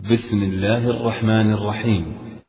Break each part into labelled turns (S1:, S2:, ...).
S1: بسم الله الرحمن الرحيم.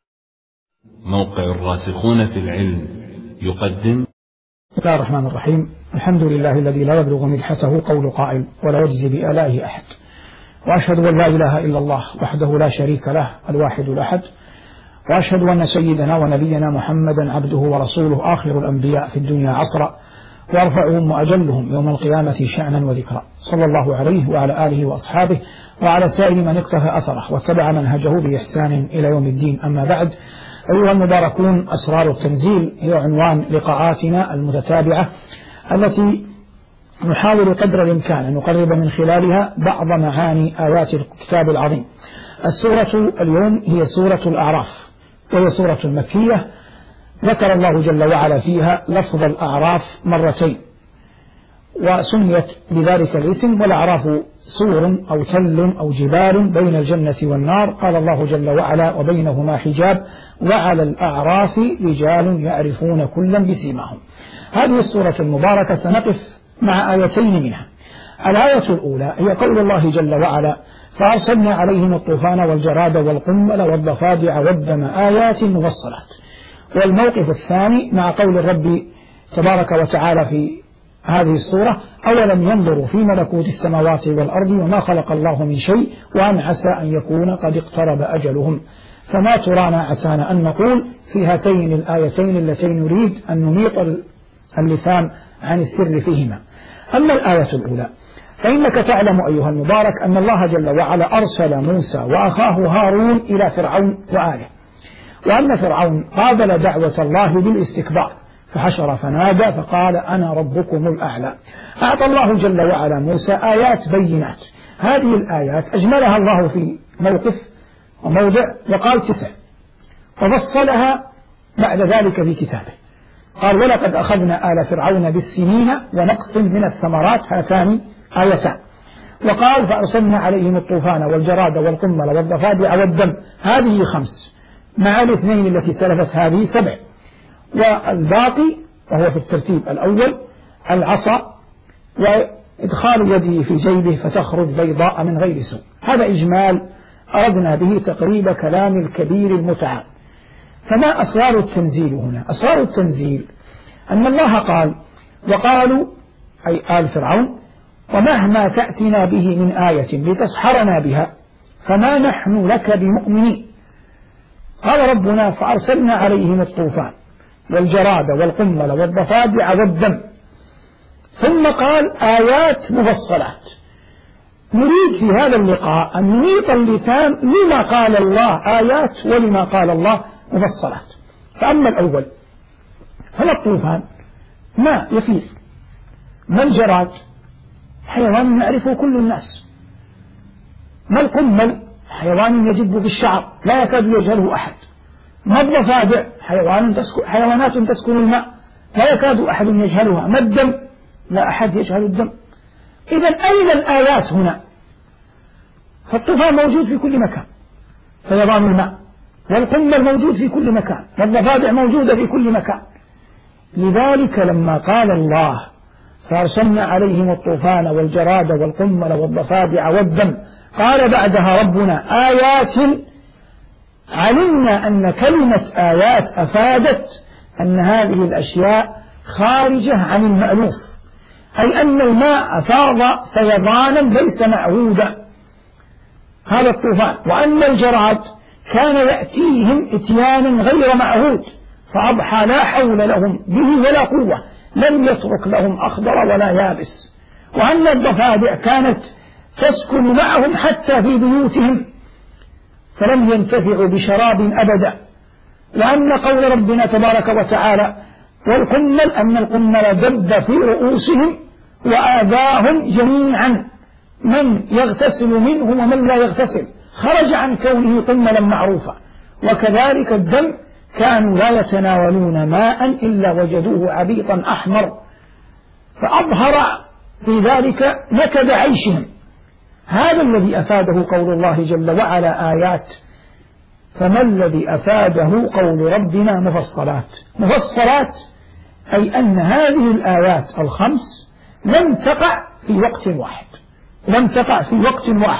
S1: موقع الراسخون في العلم يقدم.
S2: بسم الله الرحمن الرحيم. الحمد لله الذي لا يبلغ مدحته قول قائل ولا يجزي بآلائه أحد، وأشهد أن لا إله إلا الله وحده لا شريك له الواحد الأحد، وأشهد أن سيدنا ونبينا محمدا عبده ورسوله آخر الأنبياء في الدنيا عصرا وأرفعهم وأجلهم يوم القيامة شأنا وذكرا، صلى الله عليه وعلى آله وأصحابه وعلى سائر من اقتفى أثره واتبع منهجه بإحسان إلى يوم الدين. أما بعد، أيها المباركون، أسرار التنزيل هي عنوان لقاءاتنا المتتابعة التي نحاول قدر الإمكان أن نقرب من خلالها بعض معاني آيات الكتاب العظيم. السورة اليوم هي سورة الأعراف، وهي سورة مكية ذكر الله جل وعلا فيها لفظ الأعراف مرتين، وسميت بذلك الاسم. والأعراف سور أو تل أو جبال بين الجنة والنار، قال الله جل وعلا وبينهما حجاب وعلى الأعراف رجال يعرفون كلا بسيماهم. هذه السورة المباركة سنقف مع آيتين منها. الآية الأولى هي قول الله جل وعلا فأرسلنا عليهم الطوفان والجراد والقمل والضفادع والدم آيات مفصلات. والموقف الثاني مع قول الرب تبارك وتعالى في هذه السورة أولم ينظروا في ملكوت السماوات والأرض وما خلق الله من شيء وأن عسى أن يكون قد اقترب أجلهم فما ترانا عسانا أن نقول في هاتين الآيتين اللتين نريد أن نميط اللسان عن السر فيهما. أما الآية الأولى فإنك تعلم أيها المبارك أن الله جل وعلا أرسل موسى وأخاه هارون إلى فرعون وآله، وأن فرعون قابل دعوة الله بالاستكبار فحشر فنادى فقال أنا ربكم الأعلى. أعطى الله جل وعلا موسى آيات بينات. هذه الآيات أجملها الله في موقف وموضع وقال 9، وفصلها بعد ذلك في كتابه. قال ولقد أخذنا آل فرعون بالسنين ونقص من الثمرات، هاتان آيتان. وقال فأرسلنا عليهم الطوفان والجراد والقمل والضفادع والدم، هذه 5 مع الاثنين التي سلفت هذه 7. والباقي وهو في الترتيب الأول العصا وإدخال يده في جيبه فتخرج بيضاء من غير سوء. هذا إجمال أردنا به تقريب كلام الكبير المتعال. فما أسرار التنزيل هنا؟ أسرار التنزيل أن الله قال وقالوا أي آل فرعون ومهما تأتنا به من آية لتسحرنا بها فما نحن لك بمؤمنين. قال ربنا فأرسلنا عليهم الطوفان والجراد والقمل والضفادع والدم، ثم قال آيات مفصلات. نريد في هذا اللقاء أن نميط اللسان لما قال الله آيات ولما قال الله مفصلات. فأما الأول فما الطوفان؟ ماء يفيض. ما الجراد؟ حيوان يعرفه كل الناس. ما القمل؟ حيوان يجب في الشعر لا يكاد يجهله أحد. ما الضفادع؟ حيوانات تسكن الماء لا يكاد أحد يجهلها. ما الدم؟ لا أحد يجهل الدم. إذن أين الآيات هنا؟ فالطوفان موجود في كل مكان فيضان الماء، والقمل موجود في كل مكان، والضفادع موجودة في كل مكان. لذلك لما قال الله فأرسلنا عليهم الطوفان والجراد والقمل والضفادع والدم قال بعدها ربنا آيات، علمنا أن كلمة آيات أفادت أن هذه الأشياء خارجة عن المألوف، أي أن الماء أفاض فيضانا ليس معهودا، هذا الطوفان. وأن الجراد كان يأتيهم إتيانا غير معهود فأضحى لا حول لهم به ولا قوة، لم يترك لهم أخضر ولا يابس. وأن الضفادع كانت تسكن معهم حتى في بيوتهم فلم ينتفعوا بشراب أبدا. وأن قول ربنا تبارك وتعالى والقمل أن القمل دب في رؤوسهم وآذاهم جميعا، من يغتسل منهم ومن لا يغتسل، خرج عن كونه قملا معروفا. وكذلك الدم كانوا لا يتناولون ماء إلا وجدوه عبيطا أحمر، فأظهر في ذلك نكد عيشهم. هذا الذي أفاده قول الله جل وعلا آيات. فما الذي أفاده قول ربنا مفصلات؟ مفصلات أي أن هذه الآيات 5 لم تقع في وقت واحد، لم تقع في وقت واحد،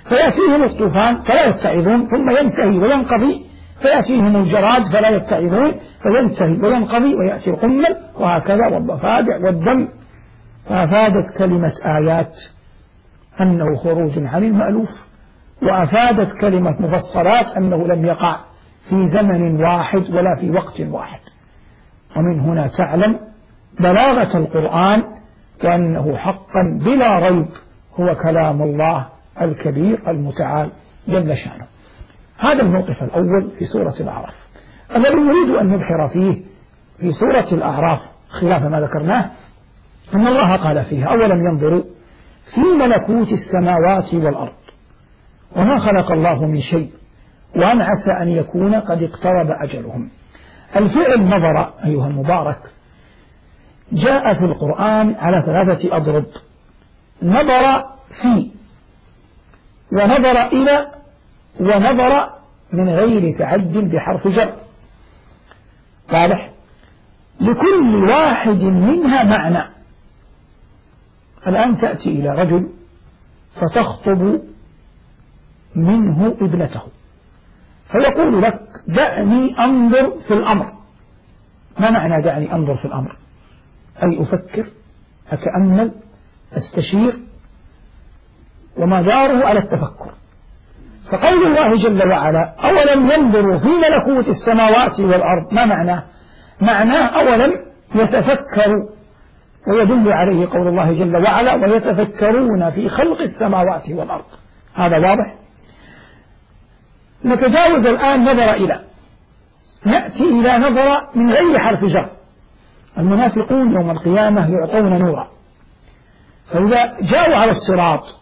S2: فيأتيهم الطوفان فلا يتعظون ثم ينتهي وينقضي، فيأتيهم الجراد فلا يتعظون فينتهي وينقضي ويأتي القمل، وهكذا والضفادع والدم. فأفادت كلمة آيات أنه خروج عن المألوف، وأفادت كلمة مفصلات أنه لم يقع في زمن واحد ولا في وقت واحد. ومن هنا تعلم بلاغة القرآن وأنه حقا بلا ريب هو كلام الله الكبير المتعال جل شأنه. هذا الموقف الأول في سورة الأعراف. الذي نريد أن نبحر فيه في سورة الأعراف خلاف ما ذكرناه أن الله قال فيها: أولم ينظروا في ملكوت السماوات والأرض وما خلق الله من شيء وأن عسى أن يكون قد اقترب أجلهم. الفعل نظر أيها المبارك جاء في القرآن على 3 أضرب: نظر في، ونظر إلى، ونظر من غير تعد بحرف جر. واضح؟ لكل واحد منها معنى. الآن تأتي إلى رجل فتخطب منه ابنته فيقول لك: دعني أنظر في الأمر. ما معنى دعني أنظر في الأمر؟ أي أفكر، أتأمل، أستشير، وما داره على التفكر. فقول الله جل وعلا: أولم ينظروا في ملكوت السماوات والأرض، ما معناه؟ معناه أولم يتفكروا، ويدل عليه قول الله جل وعلا: ويتفكرون في خلق السماوات والأرض. هذا واضح؟ نتجاوز الآن نظر إلى، نأتي إلى نظر من غير حرف جر. المنافقون يوم القيامة يعطون نورا، فإذا جاءوا على الصراط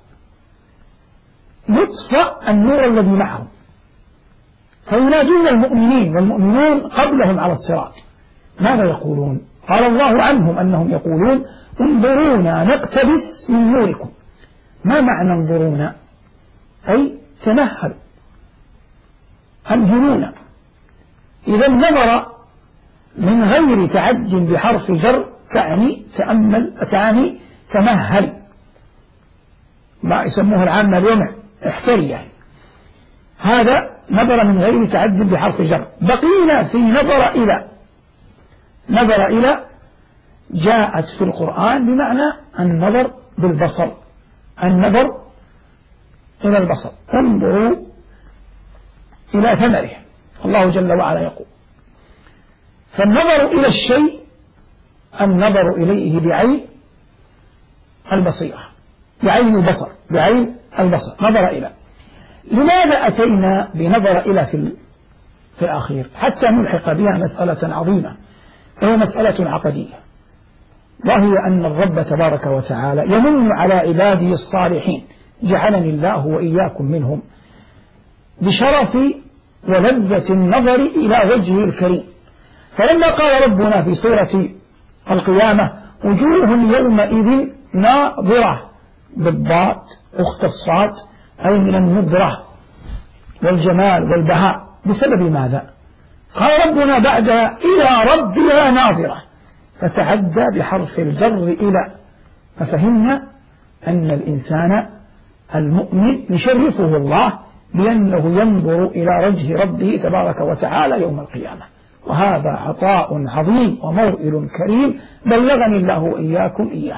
S2: يطفأ النور الذي معهم فينادون المؤمنين، والمؤمنون قبلهم على الصراط. ماذا يقولون؟ قال الله عنهم أنهم يقولون: انظرونا نقتبس من نوركم. ما معنى انظرونا؟ أي تمهلوا، أمهلونا. إذا النظر من غير تعد بحرف جر تعني تأمل، تعني تمهل، ما يسموه العامة اليوم احتري. هذا نظر من غير تعد بحرف جر. بقينا في نظر إلى. نظر إلى جاءت في القرآن بمعنى النظر بالبصر، النظر إلى البصر. انظروا إلى ثمره. الله جل وعلا يقول: فالنظر إلى الشيء النظر إليه بعين البصيرة، بعين البصر، بعين البصر. نظر إلى. لماذا أتينا بنظر إلى في الأخير؟ حتى نلحق بها مسألة عظيمة، وهي مسألة عقدية، وهي أن الرب تبارك وتعالى يمن على عباده الصالحين، جعلني الله وإياكم منهم، بشرف ولذة النظر إلى وجهه الكريم. فلما قال ربنا في سورة القيامة: وجوه يومئذ ناظرة، بالضاد أخت الصاد، أي من النضرة والجمال والبهاء. بسبب ماذا؟ قال ربنا بعدها: إلى ربها ناظرة، فتعدى بحرف الجر إلى. ففهمنا أن الإنسان المؤمن يشرفه الله بأنه ينظر إلى وجه ربه تبارك وتعالى يوم القيامة، وهذا عطاء عظيم وموئل كريم بلغني الله وإياكم إياه.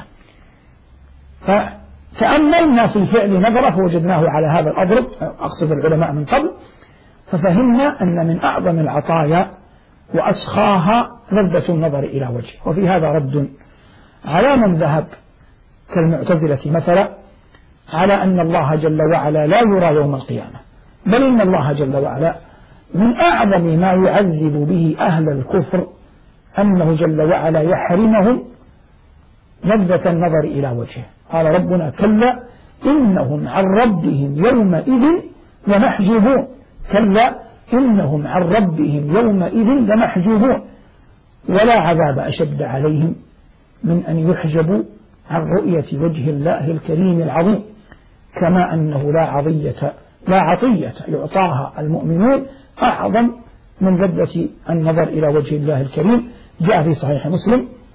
S2: فتأملنا في الفعل نظرة فوجدناه على هذا الأضرب، أقصد العلماء من قبل، ففهمنا أن من أعظم العطايا وأسخاها لذة النظر إلى وجهه. وفي هذا رد على من ذهب كالمعتزلة مثلا على أن الله جل وعلا لا يرى يوم القيامة، بل إن الله جل وعلا من أعظم ما يعذب به أهل الكفر أنه جل وعلا يحرمهم لذة النظر إلى وجهه. قال ربنا: كلا إنهم عن ربهم يومئذ لمحجوبون. كلا إنهم عن ربهم يومئذ لمحجوبون. ولا عذاب أشد عليهم من أن يحجبوا عن رؤية وجه الله الكريم العظيم، كما أنه لا عطية يعطاها المؤمنون أعظم من لذة النظر إلى وجه الله الكريم. جاء في صحيح مسلم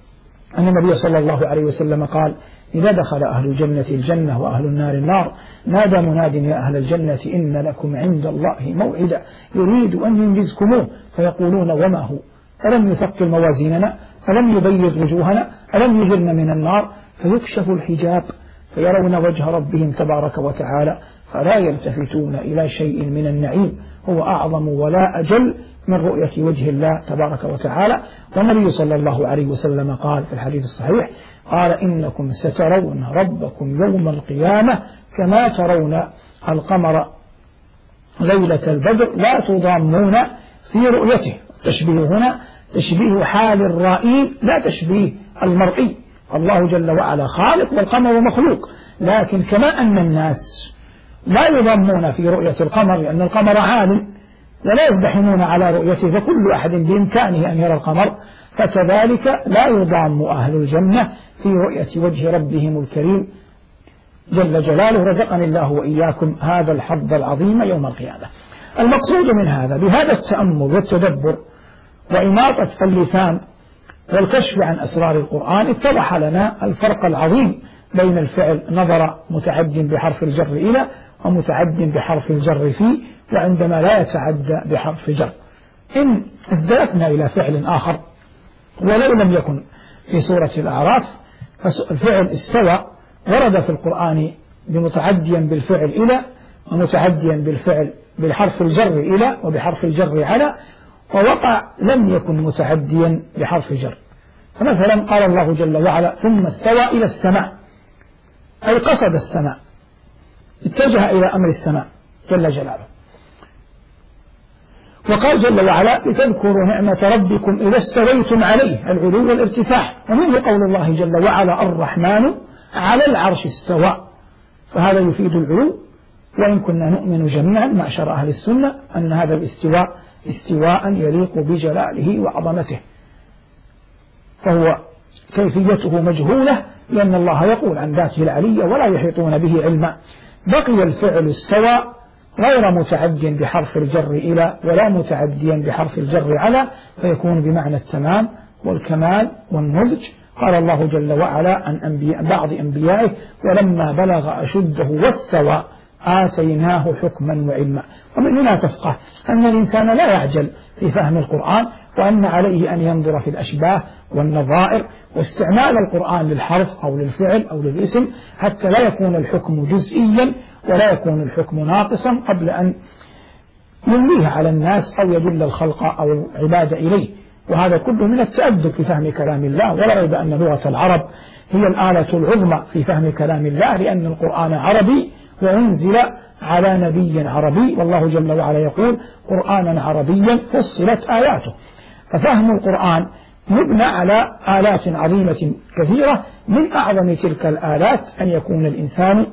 S2: أن النبي صلى الله عليه وسلم قال: إذا دخل أهل الجنة الجنة وأهل النار النار نادى مناد: يا أهل الجنة إن لكم عند الله موعدا يريد أن ينجزكموه، فيقولون: وما هو؟ ألم يثقل موازيننا؟ ألم يبيض وجوهنا؟ ألم يجرن من النار؟ فيكشف الحجاب فيرون وجه ربهم تبارك وتعالى، فلا يلتفتون إلى شيء من النعيم هو أعظم ولا أجل من رؤية وجه الله تبارك وتعالى. والنبي صلى الله عليه وسلم قال في الحديث الصحيح: قال: إنكم سترون ربكم يوم القيامة كما ترون القمر ليلة البدر لا تضامون في رؤيته. تشبيه هنا تشبيه حال الرائين لا تشبيه المرئي. الله جل وعلا خالق والقمر مخلوق، لكن كما أن الناس لا يضامون في رؤية القمر لأن القمر عال ولا يزدحمون على رؤيته فكل أحد بإمكانه أن يرى القمر، فكذلك لا يضام أهل الجنة في رؤية وجه ربهم الكريم جل جلاله. رزقني الله وإياكم هذا الحظ العظيم يوم القيامة. المقصود من هذا بهذا التأمل والتدبر وإماطة اللسان والكشف عن أسرار القرآن اتضح لنا الفرق العظيم بين الفعل نظر متعد بحرف الجر إلى ومتعد بحرف الجر في، وعندما لا يتعدى بحرف جر. إن ازدلفنا إلى فعل آخر ولو لم يكن في سورة الأعراف، فالفعل استوى ورد في القرآن بمتعديا بالفعل إلى ومتعديا بالفعل بالحرف الجر إلى وبحرف الجر على، ووقع لم يكن متعديا بحرف جر. فمثلا قال الله جل وعلا: ثم استوى إلى السماء، أي قصد السماء، اتجه إلى أمر السماء جل جلاله. وقال جل وعلا: لتذكروا نعمة ربكم إذا استويتم عليه، العلو والارتفاع. ومنه قول الله جل وعلا: الرحمن على العرش استوى، فهذا يفيد العلو. وإن كنا نؤمن جميعا معشر أهل السنة أن هذا الاستواء استواء يليق بجلاله وعظمته، فهو كيفيته مجهولة لأن الله يقول عن ذاته العلية ولا يحيطون به علما. بقي الفعل استوى غير متعد بحرف الجر إلى ولا متعديا بحرف الجر على، فيكون بمعنى التمام والكمال والنضج. قال الله جل وعلا عن بعض أنبيائه: ولما بلغ أشده واستوى آتيناه حكما وعلما. ومن هنا تفقه أن الإنسان لا يعجل في فهم القرآن، وأن عليه أن ينظر في الأشباه والنظائر واستعمال القرآن للحرف أو للفعل أو للاسم، حتى لا يكون الحكم جزئيا ولا يكون الحكم ناقصا قبل أن يمليه على الناس أو يدل الخلق أو العباد إليه. وهذا كله من التأدب في فهم كلام الله. ولا ريب أن لغة العرب هي الآلة العظمى في فهم كلام الله، لأن القرآن عربي وأنزل على نبي عربي، والله جل وعلا يقول: قرآنا عربيا فصلت آياته. ففهم القرآن مبنى على آلات عظيمة كثيرة، من أعظم تلك الآلات أن يكون الإنسان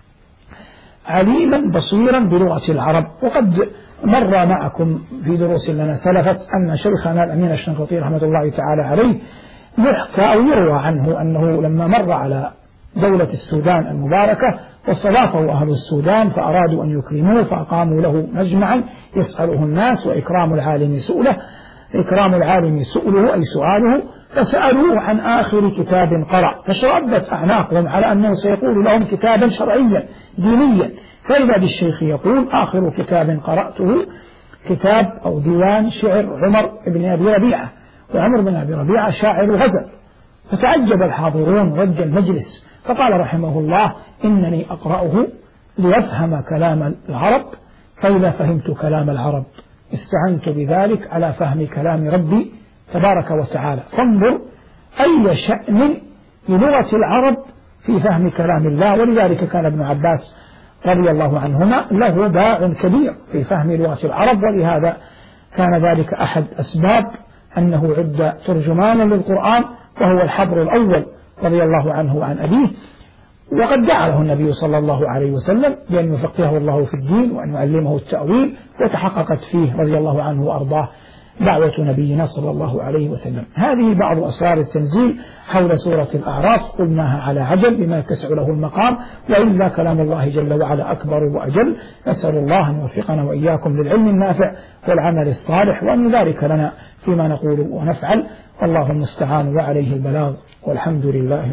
S2: عليما بصيرا بلغة العرب. وقد مر معكم في دروس لنا سلفت أن شيخنا الأمين الشنقيطي رحمة الله تعالى عليه يحكى أو يروى عنه أنه لما مر على دولة السودان المباركة واستضافه أهل السودان فأرادوا أن يكرموه، فأقاموا له مجمعا يسأله الناس، وإكرام العالم سؤله، إكرام العالم سؤله أي سؤاله، فسألوه عن آخر كتاب قرأ، فشربت أعناقهم على أنه سيقول لهم كتابا شرعيا دينيا. فإذا بالشيخ يقول: آخر كتاب قرأته كتاب أو ديوان شعر عمر بن أبي ربيعة، وعمر بن أبي ربيعة شاعر غزل. فتعجب الحاضرون رج المجلس، فقال رحمه الله: إنني أقرأه ليفهم كلام العرب، فإذا فهمت كلام العرب استعنت بذلك على فهم كلام ربي تبارك وتعالى. فانظر أي شأن للغة العرب في فهم كلام الله. ولذلك كان ابن عباس رضي الله عنهما له باع كبير في فهم لغة العرب، ولهذا كان ذلك أحد أسباب أنه عد ترجمانا للقرآن، وهو الحبر الأول رضي الله عنه وعن أبيه. وقد دعا له النبي صلى الله عليه وسلم بأن يفقهه الله في الدين وأن يعلمه التأويل، وتحققت فيه رضي الله عنه وأرضاه دعوة نبينا صلى الله عليه وسلم. هذه بعض أسرار التنزيل حول سورة الأعراف، قلناها على عجل بما يتسع له المقام، وإلا كلام الله جل وعلا أكبر وأجل. نسأل الله أن يوفقنا وإياكم للعلم النافع والعمل الصالح، وأن يبارك لنا فيما نقول ونفعل. والله المستعان وعليه البلاغ، والحمد لله